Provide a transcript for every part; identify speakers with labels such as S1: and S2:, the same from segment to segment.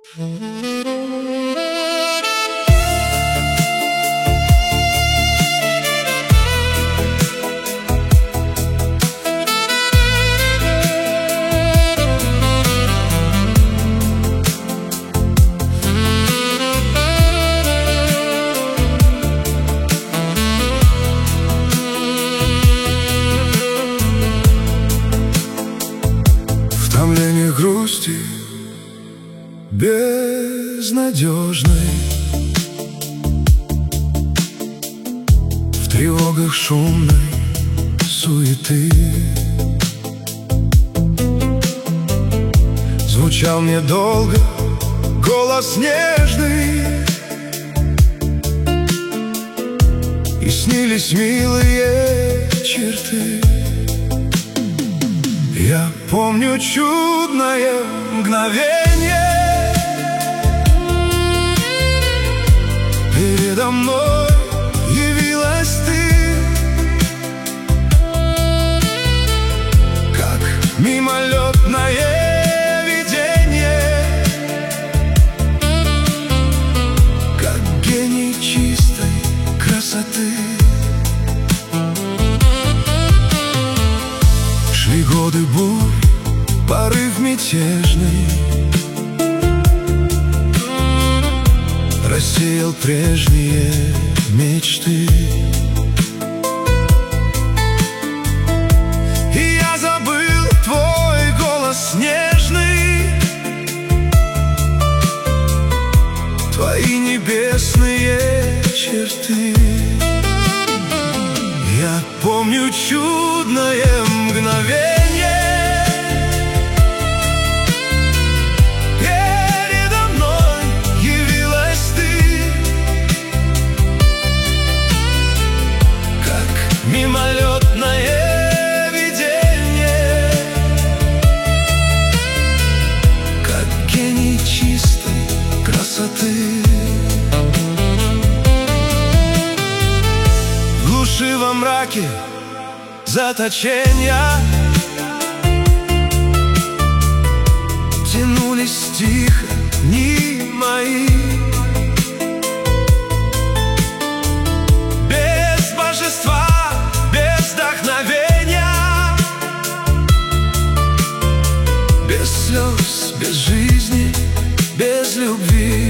S1: В томлении грусти безнадежной, в тревогах шумной суеты звучал мне долго голос нежный, и снились милые черты. Я помню чудное мгновение, передо мной явилась ты, как мимолетное видение, как гений чистой красоты. Шли годы бурь, порыв мятежный рассеял прежние мечты, и я забыл твой голос нежный, твои небесные черты. Я помню чудное мгновение, передо мной явилась ты, как мимолетное видение, как гений чистой красоты. В глуши, во мраке заточения тянулись тихо дни мои, без божества, без вдохновения, без слез, без жизни, без любви.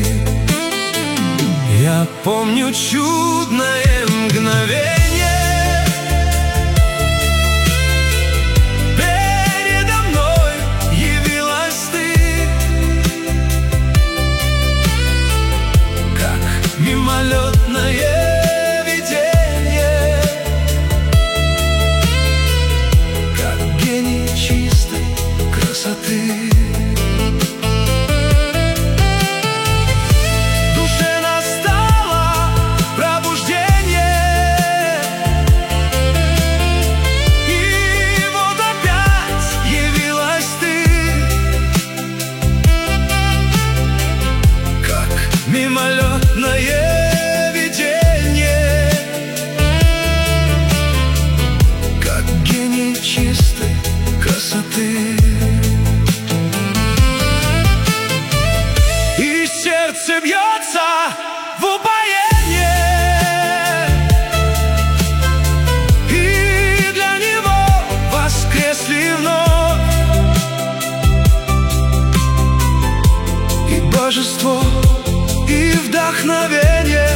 S1: Я помню чудное мгновение, мимолетное видение, как гений чистой красоты. В душе настало пробуждение, и вот опять явилась ты, как мимолетное чистой красоты. И сердце бьется в упоенье, и для него воскресли вновь и божество, и вдохновение,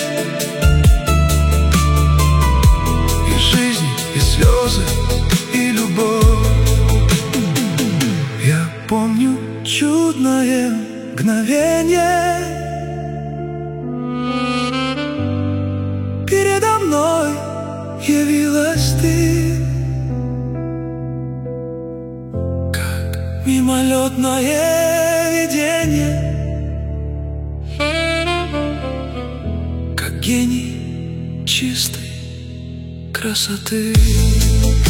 S1: и жизнь, и слезы, и любовь. Я помню чудное мгновение, передо мной явилась ты, как мимолетное видение, как гений чистой красоты.